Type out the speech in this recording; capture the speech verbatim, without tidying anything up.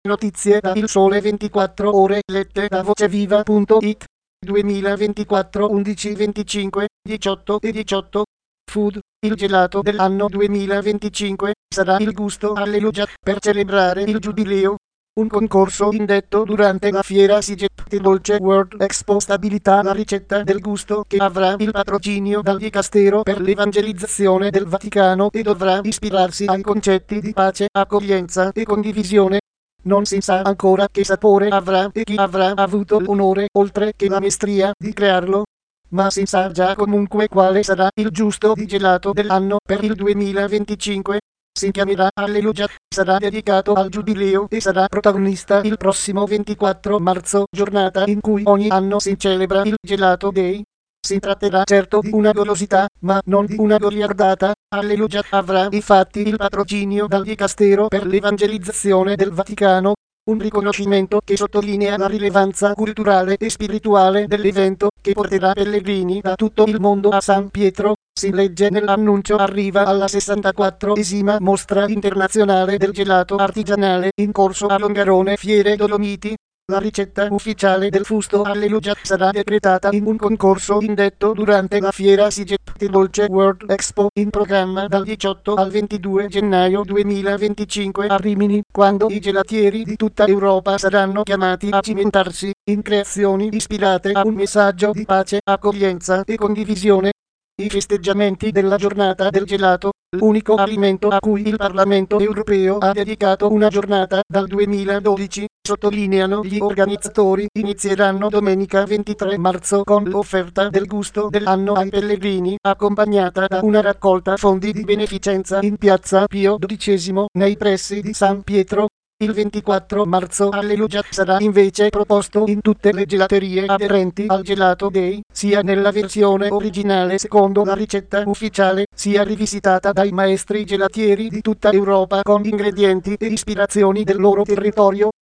Notizie da Il Sole ventiquattro Ore lette da voceviva punto it duemilaventiquattro undici venticinque diciotto e diciotto. Food, il gelato dell'anno duemilaventicinque sarà il gusto Alleluia per celebrare il giubileo. Un concorso indetto durante la fiera Siget Dolce World Expo stabilità la ricetta del gusto che avrà il patrocinio dal Dicastero per l'Evangelizzazione del Vaticano e dovrà ispirarsi ai concetti di pace, accoglienza e condivisione. Non si sa ancora che sapore avrà e chi avrà avuto l'onore, oltre che la maestria, di crearlo. Ma si sa già comunque quale sarà il giusto di gelato dell'anno per il duemilaventicinque. Si chiamerà Alleluia, sarà dedicato al giubileo e sarà protagonista il prossimo ventiquattro marzo, giornata in cui ogni anno si celebra il Gelato Day. Si tratterà certo di una golosità, ma non di una goliardata. Alleluia avrà infatti il patrocinio dal Dicastero per l'Evangelizzazione del Vaticano, un riconoscimento che sottolinea la rilevanza culturale e spirituale dell'evento, che porterà pellegrini da tutto il mondo a San Pietro. Si legge nell'annuncio arriva alla sessantaquattresima mostra internazionale del gelato artigianale in corso a Longarone Fiere Dolomiti. La ricetta ufficiale del fusto Alleluia sarà decretata in un concorso indetto durante la fiera Siget Dolce World Expo in programma dal diciotto al ventidue gennaio duemilaventicinque a Rimini, quando i gelatieri di tutta Europa saranno chiamati a cimentarsi in creazioni ispirate a un messaggio di pace, accoglienza e condivisione. I festeggiamenti della giornata del gelato, l'unico alimento a cui il Parlamento europeo ha dedicato una giornata dal duemiladodici, sottolineano gli organizzatori, inizieranno domenica ventitré marzo con l'offerta del gusto dell'anno ai pellegrini, accompagnata da una raccolta fondi di beneficenza in piazza Pio dodicesimo, nei pressi di San Pietro. Il ventiquattro marzo Alleluia sarà invece proposto in tutte le gelaterie aderenti al Gelato Day, sia nella versione originale secondo la ricetta ufficiale, sia rivisitata dai maestri gelatieri di tutta Europa con ingredienti e ispirazioni del loro territorio.